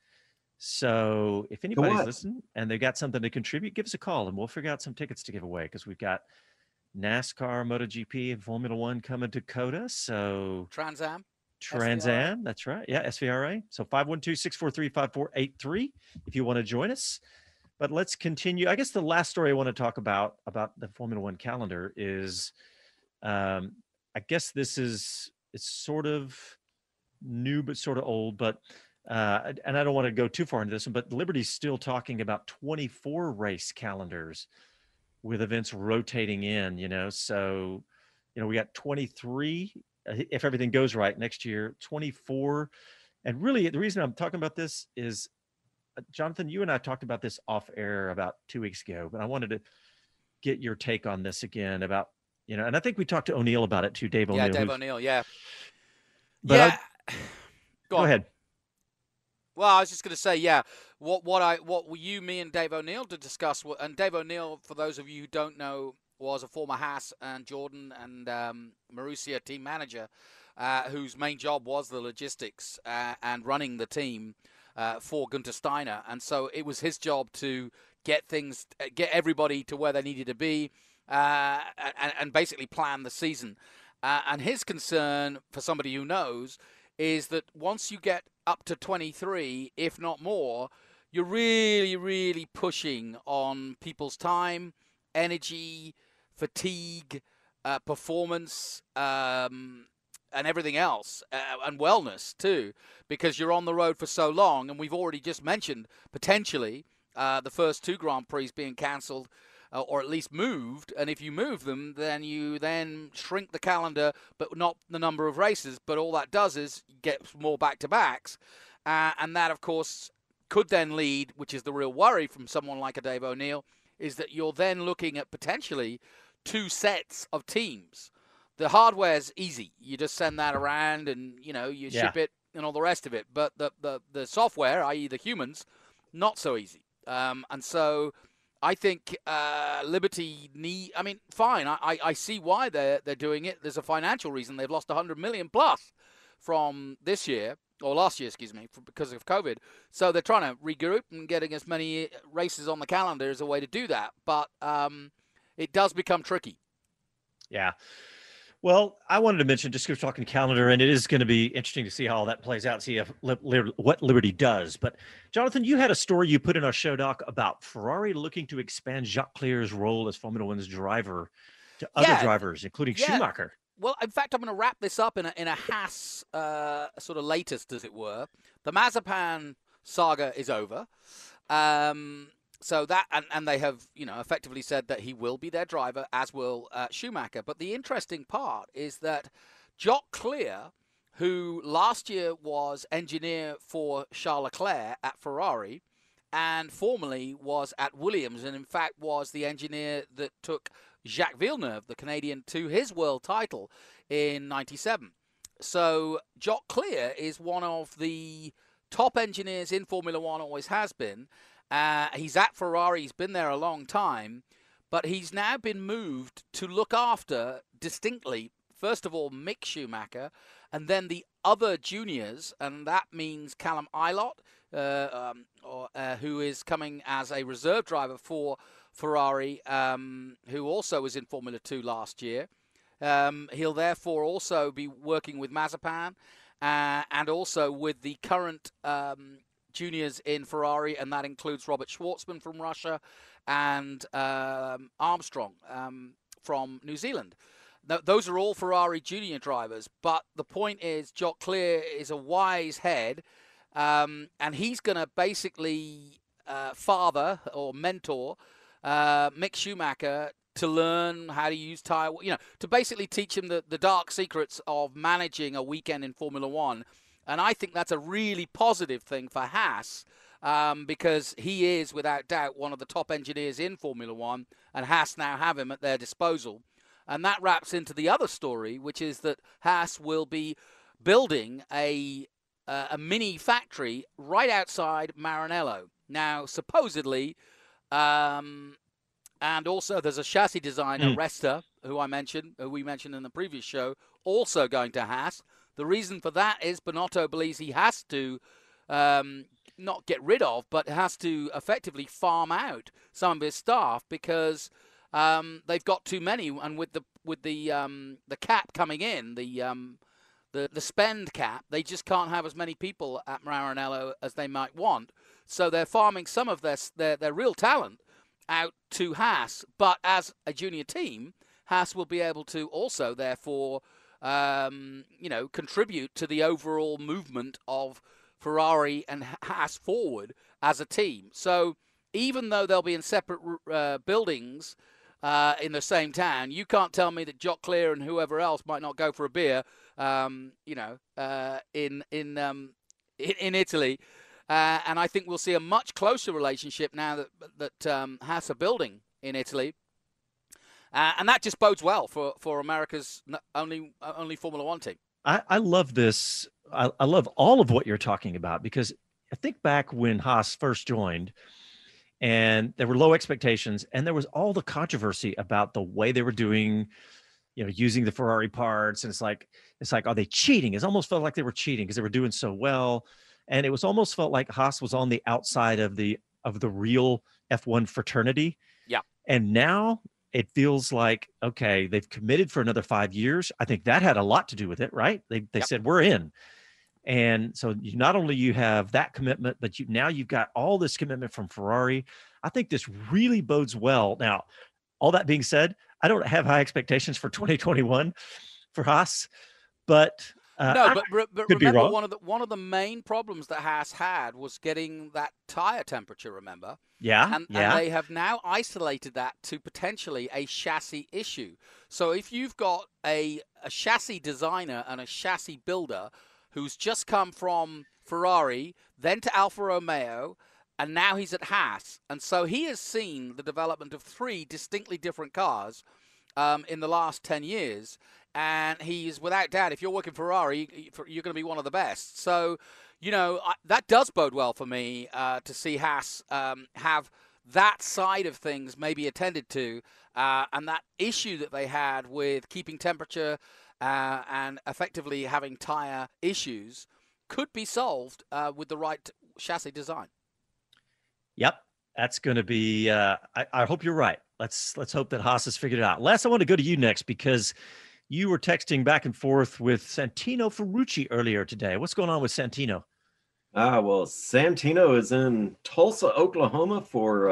So if anybody's listening and they got something to contribute, give us a call and we'll figure out some tickets to give away, because we've got NASCAR, MotoGP, and Formula One coming to Coda. So Trans Am, that's right. Yeah, SVRA. So 512-643-5483 if you want to join us. But let's continue. I guess the last story I want to talk about the Formula One calendar is, I guess it's sort of new but sort of old, but and I don't want to go too far into this one, but Liberty's still talking about 24 race calendars with events rotating in, so, we got 23, if everything goes right next year, 24. And really the reason I'm talking about this is, Jonathan, you and I talked about this off air about 2 weeks ago, but I wanted to get your take on this again about, and I think we talked to O'Neill about it too, Dave O'Neill. Yeah, Dave O'Neill, yeah. But go ahead. Well, I was just going to say, yeah, me and Dave O'Neill to discuss, and Dave O'Neill, for those of you who don't know, was a former Haas and Jordan and Marussia team manager, whose main job was the logistics and running the team for Gunther Steiner. And so it was his job to get everybody to where they needed to be and basically plan the season. And his concern, for somebody who knows, is that once you get up to 23, if not more, you're really, really pushing on people's time, energy, fatigue, performance, and everything else, and wellness too, because you're on the road for so long. And we've already just mentioned potentially the first 2 Grand Prix being cancelled or at least moved. And if you move them, then you shrink the calendar, but not the number of races. But all that does is get more back-to-backs. And that, of course, could then lead, which is the real worry from someone like a Dave O'Neill, is that you're then looking at potentially 2 sets of teams. The hardware's easy. You just send that around and, you ship it and all the rest of it. But the software, i.e. the humans, not so easy. And so I think Liberty fine. I see why they're doing it. There's a financial reason. They've lost $100 million plus from this year, or last year, because of COVID. So they're trying to regroup and getting as many races on the calendar as a way to do that. But it does become tricky. Yeah. Well, I wanted to mention, just because we're talking calendar, and it is going to be interesting to see how all that plays out, see if what Liberty does. But Jonathan, you had a story you put in our show doc about Ferrari looking to expand Jacques Clerc's role as Formula One's driver to other drivers, including Schumacher. Well, in fact, I'm going to wrap this up in a Haas sort of latest, as it were. The Mazepin saga is over. So that, and they have, effectively said that he will be their driver, as will Schumacher. But the interesting part is that Jacques Clerc, who last year was engineer for Charles Leclerc at Ferrari, and formerly was at Williams, and in fact was the engineer that took Jacques Villeneuve, the Canadian, to his world title in '97. So Jacques Clerc is one of the top engineers in Formula One, always has been. He's at Ferrari. He's been there a long time, but he's now been moved to look after distinctly, first of all, Mick Schumacher, and then the other juniors, and that means Callum Ilott, who is coming as a reserve driver for Ferrari, who also was in Formula 2 last year. He'll therefore also be working with Mazepin and also with the current juniors in Ferrari, and that includes Robert Schwartzman from Russia and Armstrong from New Zealand. Now, those are all Ferrari junior drivers, but the point is Jock Clear is a wise head, and he's going to basically father or mentor Mick Schumacher to learn how to use tyre, to basically teach him the dark secrets of managing a weekend in Formula One. And I think that's a really positive thing for Haas, because he is, without doubt, one of the top engineers in Formula One, and Haas now have him at their disposal. And that wraps into the other story, which is that Haas will be building a mini factory right outside Maranello. Now, supposedly, and also there's a chassis designer, Resta, who we mentioned in the previous show, also going to Haas. The reason for that is Binotto believes he has to not get rid of, but has to effectively farm out some of his staff because they've got too many, and with the cap coming in, the spend cap, they just can't have as many people at Maranello as they might want. So they're farming some of their real talent out to Haas, but as a junior team, Haas will be able to also, therefore, contribute to the overall movement of Ferrari and Haas forward as a team. So even though they'll be in separate buildings in the same town, you can't tell me that Jock Clear and whoever else might not go for a beer, in Italy. And I think we'll see a much closer relationship now that Haas are building in Italy. And that just bodes well for America's only Formula One team. I love this. I love all of what you're talking about, because I think back when Haas first joined and there were low expectations and there was all the controversy about the way they were doing, using the Ferrari parts. And it's like, are they cheating? It almost felt like they were cheating because they were doing so well. And it was almost felt like Haas was on the outside of the real F1 fraternity. Yeah. And now it feels like, okay, they've committed for another 5 years. I think that had a lot to do with it, right? They said, we're in. And so not only you have that commitment, but now you've got all this commitment from Ferrari. I think this really bodes well. Now, all that being said, I don't have high expectations for 2021 for Haas, but but could remember, be one of the main problems that Haas had was getting that tire temperature. Remember? Yeah, and they have now isolated that to potentially a chassis issue. So if you've got a chassis designer and a chassis builder who's just come from Ferrari, then to Alfa Romeo, and now he's at Haas, and so he has seen the development of 3 distinctly different cars in the last 10 years. And he's, without doubt, if you're working Ferrari, you're going to be one of the best. So, that does bode well for me to see Haas have that side of things maybe attended to, and that issue that they had with keeping temperature and effectively having tire issues could be solved with the right chassis design. Yep, that's going to be. I hope you're right. Let's hope that Haas has figured it out. Les, I want to go to you next because you were texting back and forth with Santino Ferrucci earlier today. What's going on with Santino? Well, Santino is in Tulsa, Oklahoma for a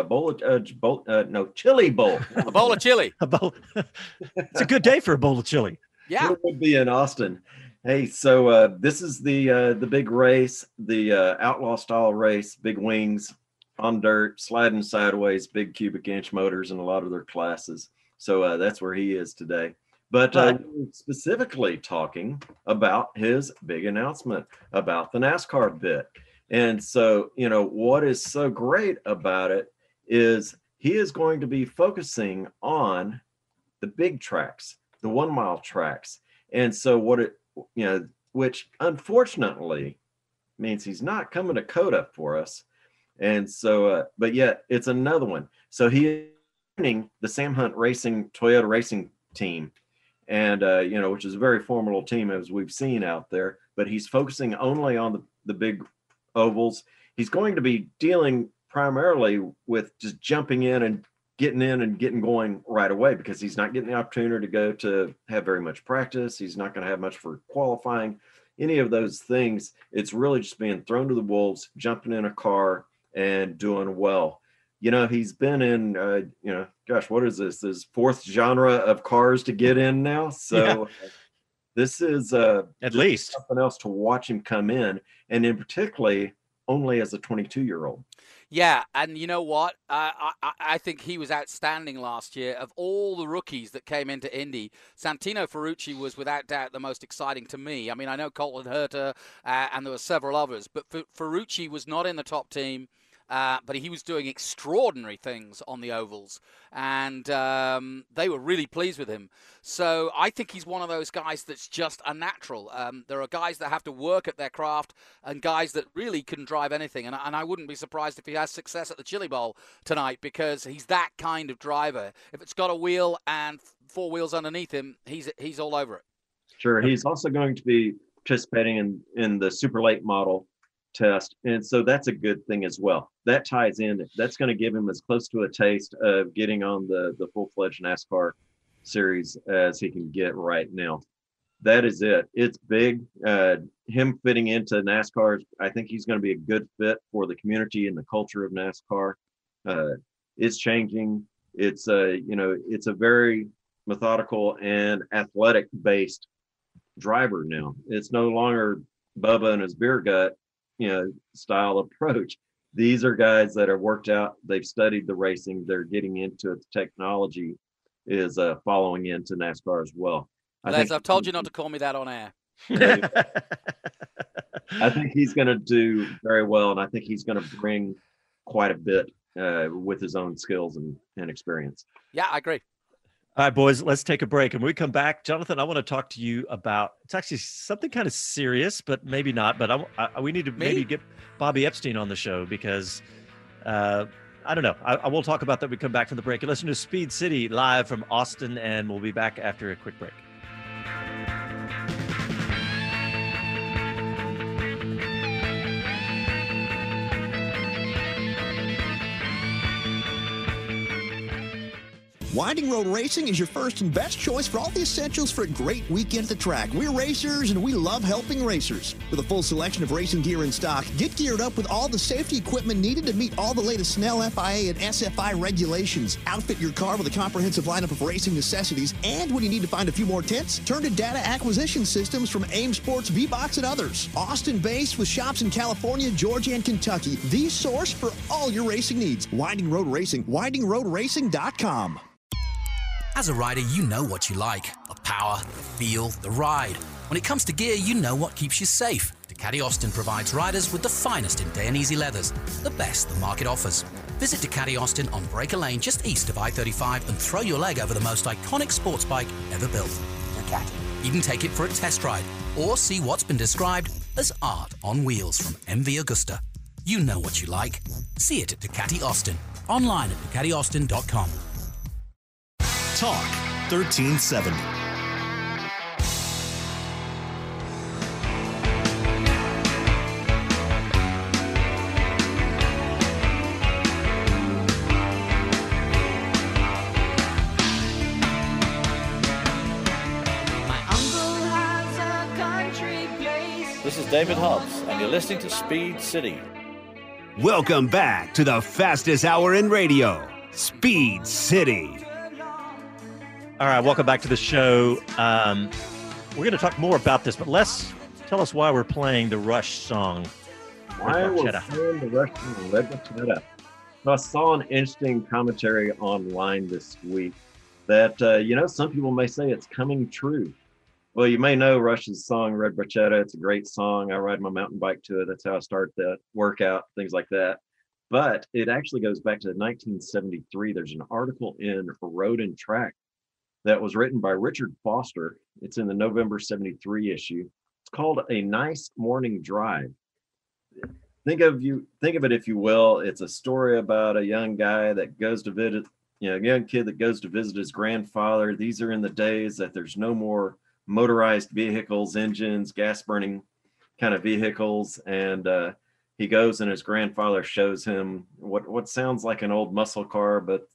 chili bowl. A bowl of chili. It's a good day for a bowl of chili. Yeah. It would be in Austin. Hey, so this is the big race, the outlaw style race, big wings on dirt, sliding sideways, big cubic inch motors in a lot of their classes. So that's where he is today. But we're specifically talking about his big announcement about the NASCAR bit. And so, what is so great about it is he is going to be focusing on the big tracks, the 1 mile tracks. And so which unfortunately means he's not coming to COTA for us. And so, but yet it's another one. So he is joining the Sam Hunt Racing Toyota Racing team. And, which is a very formidable team as we've seen out there, but he's focusing only on the big ovals. He's going to be dealing primarily with just jumping in and getting in and getting going right away, because he's not getting the opportunity to go to have very much practice. He's not going to have much for qualifying, any of those things. It's really just being thrown to the wolves, jumping in a car and doing well. He's been in, gosh, what is this? This fourth genre of cars to get in now. So this is at least something else to watch him come in, and in particularly only as a 22-year-old. Yeah, and you know what? I think he was outstanding last year. Of all the rookies that came into Indy, Santino Ferrucci was without doubt the most exciting to me. I mean, I know Colton Herta and there were several others, but Ferrucci was not in the top team. But he was doing extraordinary things on the ovals, and they were really pleased with him. So I think he's one of those guys that's just a natural. There are guys that have to work at their craft and guys that really can drive anything. And I wouldn't be surprised if he has success at the Chili Bowl tonight, because he's that kind of driver. If it's got a wheel and four wheels underneath him, he's all over it. Sure. He's also going to be participating in the super late model test, and so that's a good thing as well. That ties in. That's going to give him as close to a taste of getting on the full-fledged NASCAR series as he can get right now. That is it. It's big. Him fitting into NASCAR, I think he's going to be a good fit for the community and the culture of NASCAR. It's changing. It's it's a very methodical and athletic based driver now. It's no longer Bubba and his beer gut style approach. These are guys that are worked out. They've studied the racing. They're getting into it. The technology is following into NASCAR as well. Les, I've told you not to call me that on air. I think he's going to do very well, and I think he's going to bring quite a bit with his own skills and experience. Yeah, I agree. All right, boys, let's take a break. And when we come back, Jonathan, I want to talk to you about, it's actually something kind of serious, but maybe not. But we need to maybe get Bobby Epstein on the show, because I don't know. I will talk about that when we come back from the break. You listen to Speed City live from Austin, and we'll be back after a quick break. Winding Road Racing is your first and best choice for all the essentials for a great weekend at the track. We're racers, and we love helping racers. With a full selection of racing gear in stock, get geared up with all the safety equipment needed to meet all the latest Snell, FIA, and SFI regulations. Outfit your car with a comprehensive lineup of racing necessities, and when you need to find a few more tents, turn to data acquisition systems from AIM Sports, V-Box, and others. Austin-based with shops in California, Georgia, and Kentucky. The source for all your racing needs. Winding Road Racing. WindingRoadRacing.com. As a rider, you know what you like. The power, the feel, the ride. When it comes to gear, you know what keeps you safe. Ducati Austin provides riders with the finest in Dainese leathers, the best the market offers. Visit Ducati Austin on Breaker Lane just east of I-35 and throw your leg over the most iconic sports bike ever built. Ducati. Even take it for a test ride or see what's been described as art on wheels from MV Agusta. You know what you like. See it at Ducati Austin. Online at DucatiAustin.com. Talk 1370. This is David Hobbs, and you're listening to Speed City. Welcome back to the fastest hour in radio, Speed City. All right, welcome back to the show. We're going to talk more about this, but Les, tell us why we're playing the Rush song. Why we're playing the Rush song, Red Barchetta. So I saw an interesting commentary online this week that, some people may say it's coming true. Well, you may know Rush's song, Red Barchetta. It's a great song. I ride my mountain bike to it. That's how I start the workout, things like that. But it actually goes back to 1973. There's an article in Road and Track that was written by Richard Foster. It's in the November 73 issue. It's called A Nice Morning Drive. Think of it, if you will. It's a story about a young guy that goes to visit, a young kid that goes to visit his grandfather. These are in the days that there's no more motorized vehicles, engines, gas burning kind of vehicles. And he goes and his grandfather shows him what sounds like an old muscle car, but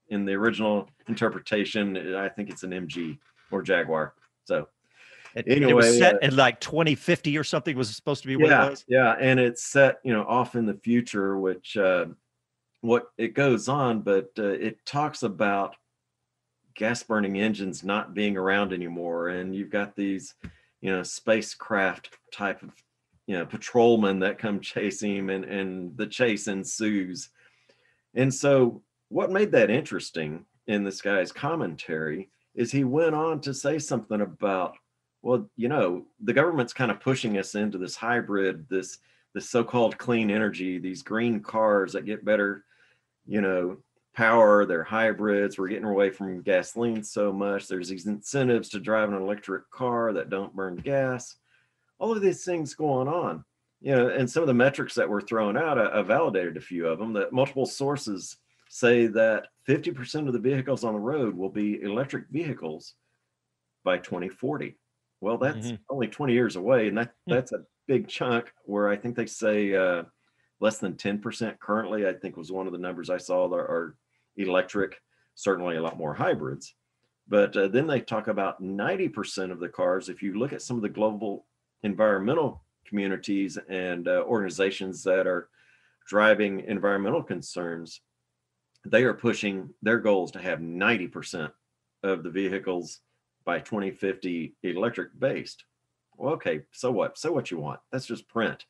in the original interpretation, I think it's an MG or Jaguar. So anyway, it was set in like 2050 or something was supposed to be what it was. Yeah. And it's set, off in the future, which what it goes on, but it talks about gas burning engines not being around anymore. And you've got these, spacecraft type of, patrolmen that come chase him, and the chase ensues. And so what made that interesting in this guy's commentary is he went on to say something about, well, the government's kind of pushing us into this hybrid, this so-called clean energy, these green cars that get better, power, they're hybrids. We're getting away from gasoline so much. There's these incentives to drive an electric car that don't burn gas. All of these things going on, and some of the metrics that were thrown out, I validated a few of them. That multiple sources say that 50% of the vehicles on the road will be electric vehicles by 2040. Well, that's only 20 years away, and that's a big chunk. Where I think they say less than 10% currently, I think was one of the numbers I saw, are electric. Certainly a lot more hybrids, but then they talk about 90% of the cars. If you look at some of the global environmental communities and organizations that are driving environmental concerns, they are pushing their goals to have 90% of the vehicles by 2050 electric based. Well, okay, so what? So what you want? That's just print.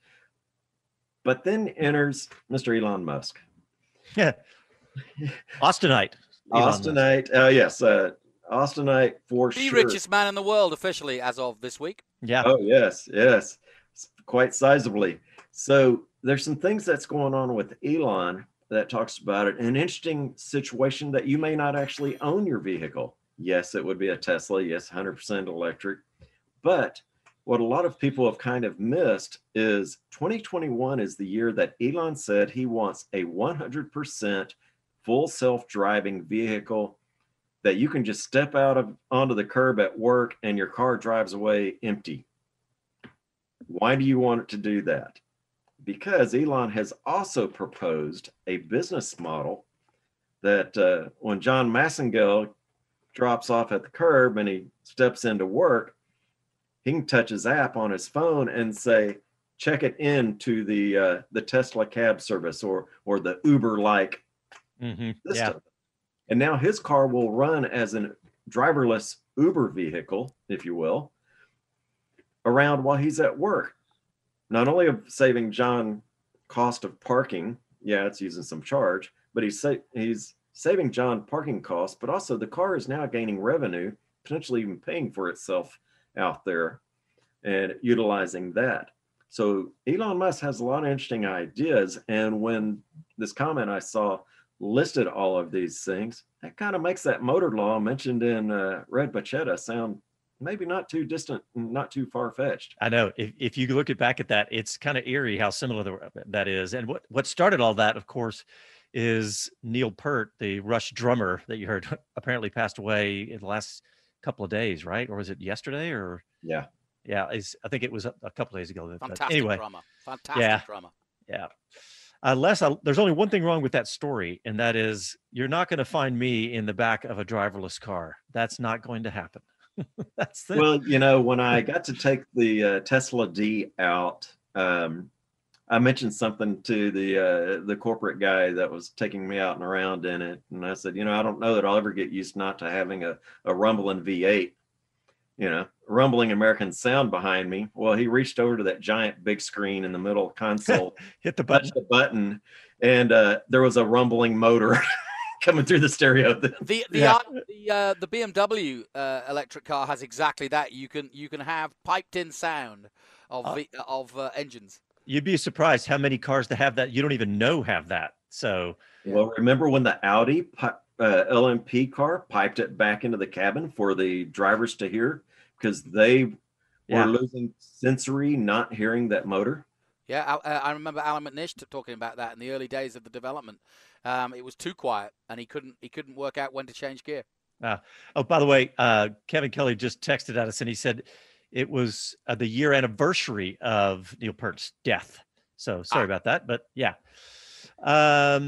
But then enters Mr. Elon Musk. Yeah. Austinite. Austinite. Yes. Austinite for the sure. richest man in the world officially as of this week. Yeah. Oh, yes. Quite sizably. So there's some things that's going on with Elon that talks about it. An interesting situation that you may not actually own your vehicle. Yes, it would be a Tesla. Yes, 100% electric. But what a lot of people have kind of missed is 2021 is the year that Elon said he wants a 100% full self-driving vehicle that you can just step onto the curb at work and your car drives away empty. Why do you want it to do that? Because Elon has also proposed a business model that when John Massengale drops off at the curb and he steps into work, he can touch his app on his phone and say, check it into the Tesla cab service or the Uber-like system. Yeah. And now his car will run as a driverless Uber vehicle, if you will, around while he's at work. Not only of saving John cost of parking, yeah, it's using some charge, but he's saving John parking costs, but also the car is now gaining revenue, potentially even paying for itself out there and utilizing that. So Elon Musk has a lot of interesting ideas. And when this comment I saw listed all of these things, that kind of makes that motor law mentioned in Red Bachetta sound maybe not too distant, not too far-fetched. I know. If you look back at that, it's kind of eerie how similar that is. And what started all that, of course, is Neil Peart, the Rush drummer that you heard apparently passed away in the last couple of days, right? Or was it yesterday? Or yeah, I think it was a couple of days ago. Fantastic anyway, drummer. Fantastic drummer. Yeah. There's only one thing wrong with that story, and that is you're not going to find me in the back of a driverless car. That's not going to happen. Well, when I got to take the Tesla D out, I mentioned something to the corporate guy that was taking me out and around in it. And I said, I don't know that I'll ever get used not to having a rumbling V8, rumbling American sound behind me. Well, he reached over to that giant big screen in the middle console, hit the button, and there was a rumbling motor coming through the stereo. The BMW electric car has exactly that. You can have piped in sound of engines. You'd be surprised how many cars that have that you don't even know have that. So, well, remember when the Audi LMP car piped it back into the cabin for the drivers to hear because they were losing sensory, not hearing that motor? Yeah, I remember Alan McNish talking about that in the early days of the development. It was too quiet, and he couldn't work out when to change gear. Oh, by the way, Kevin Kelly just texted at us, and he said it was the year anniversary of Neil Peart's death. So sorry about that, but yeah.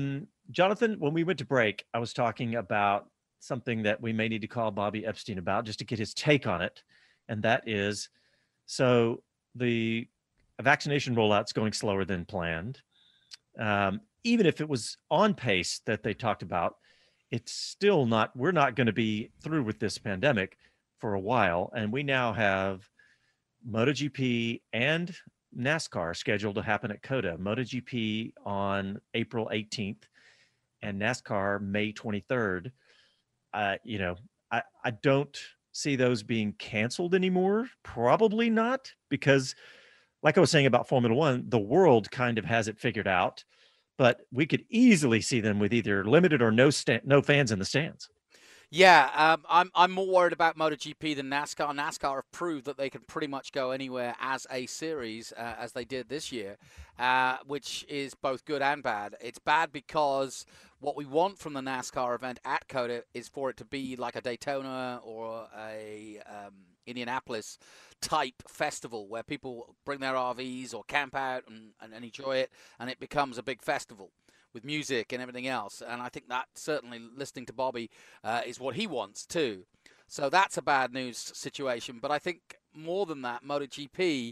Jonathan, when we went to break, I was talking about something that we may need to call Bobby Epstein about just to get his take on it. And that is, so the vaccination rollout's going slower than planned. Even if it was on pace that they talked about, it's still not, we're not going to be through with this pandemic for a while. And we now have MotoGP and NASCAR scheduled to happen at COTA. MotoGP on April 18th and NASCAR May 23rd. I don't see those being canceled anymore. Probably not, because like I was saying about Formula One, the world kind of has it figured out, but we could easily see them with either limited or no fans in the stands. Yeah, I'm more worried about MotoGP than NASCAR. NASCAR have proved that they can pretty much go anywhere as a series, as they did this year, which is both good and bad. It's bad because what we want from the NASCAR event at COTA is for it to be like a Daytona or a Indianapolis type festival where people bring their RVs or camp out and enjoy it, and it becomes a big festival with music and everything else. And I think that certainly, listening to Bobby, is what he wants too. So that's a bad news situation. But I think more than that, MotoGP,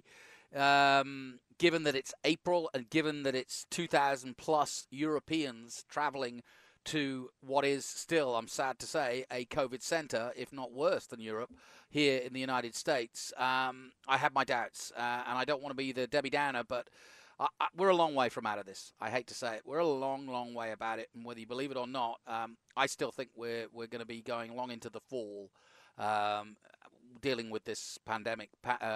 given that it's April and given that it's 2,000 plus Europeans traveling to what is still, I'm sad to say, a COVID center, if not worse than Europe, here in the United States, I have my doubts. And I don't want to be the Debbie Downer, but we're a long way from out of this. I hate to say it. We're a long, long way about it. And whether you believe it or not, I still think we're going to be going long into the fall, dealing with this pandemic,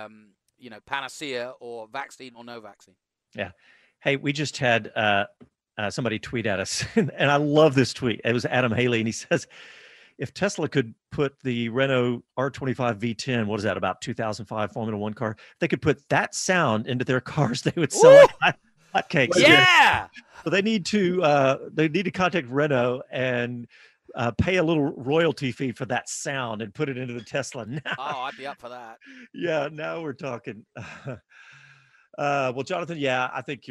panacea or vaccine or no vaccine. Yeah. Hey, we just had somebody tweet at us, and I love this tweet. It was Adam Haley, and he says, if Tesla could put the Renault R25 V10, what is that, about 2005 Formula One car, if they could put that sound into their cars, they would sell like hotcakes. Yeah. So they need to contact Renault and pay a little royalty fee for that sound and put it into the Tesla now. Oh, I'd be up for that. Yeah, now we're talking. Well, Jonathan, I think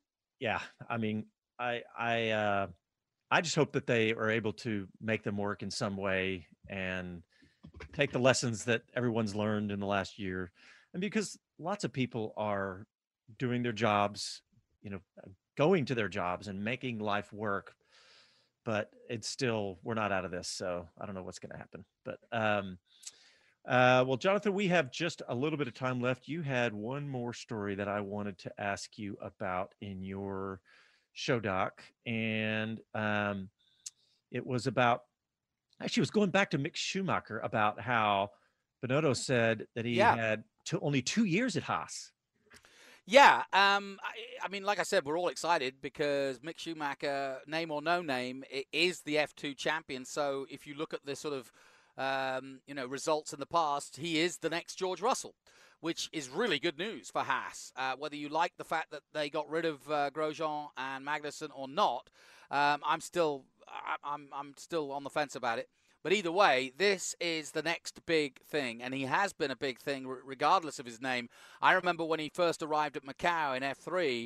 I just hope that they are able to make them work in some way and take the lessons that everyone's learned in the last year. And because lots of people are doing their jobs, going to their jobs and making life work, but it's still, we're not out of this. So I don't know what's going to happen, but, well, Jonathan, we have just a little bit of time left. You had one more story that I wanted to ask you about in your show doc, and it was about, actually it was going back to Mick Schumacher about how Binotto said that he had only 2 years at Haas. Yeah, I mean, like I said, we're all excited because Mick Schumacher, name or no name, is the F2 champion. So if you look at the sort of results in the past, he is the next George Russell, which is really good news for Haas. Whether you like the fact that they got rid of Grosjean and Magnussen or not, I'm still on the fence about it. But either way, this is the next big thing, and he has been a big thing regardless of his name. I remember when he first arrived at Macau in F3.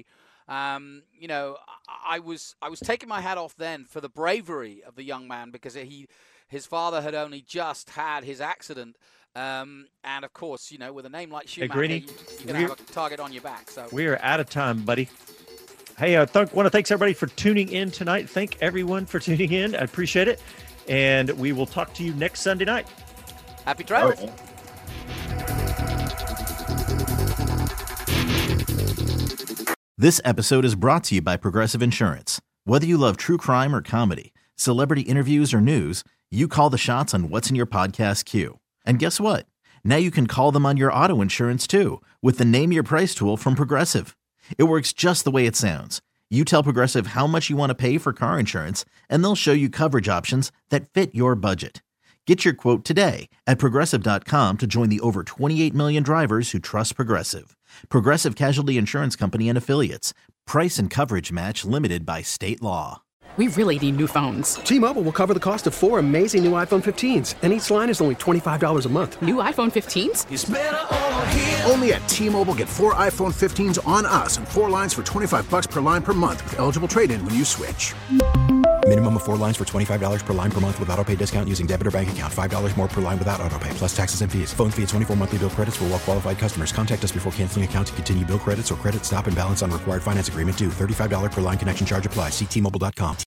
I was taking my hat off then for the bravery of the young man, because his father had only just had his accident. And of course, with a name like Schumacher, you're going to have a target on your back. So we are out of time, buddy. Hey, I want to thank everybody for tuning in tonight. Thank everyone for tuning in. I appreciate it. And we will talk to you next Sunday night. Happy travels. Okay. This episode is brought to you by Progressive Insurance. Whether you love true crime or comedy, celebrity interviews or news, you call the shots on what's in your podcast queue. And guess what? Now you can call them on your auto insurance too, with the Name Your Price tool from Progressive. It works just the way it sounds. You tell Progressive how much you want to pay for car insurance, and they'll show you coverage options that fit your budget. Get your quote today at Progressive.com to join the over 28 million drivers who trust Progressive. Progressive Casualty Insurance Company and Affiliates. Price and coverage match limited by state law. We really need new phones. T-Mobile will cover the cost of 4 amazing new iPhone 15s, and each line is only $25 a month. New iPhone 15s? It's better over here. Only at T-Mobile, get 4 iPhone 15s on us and 4 lines for $25 per line per month with eligible trade-in when you switch. Minimum of 4 lines for $25 per line per month with autopay discount using debit or bank account. $5 more per line without autopay, plus taxes and fees. Phone fee at 24 monthly bill credits for well qualified customers. Contact us before canceling account to continue bill credits or credit stop and balance on required finance agreement due. $35 per line connection charge applies. See T-Mobile.com.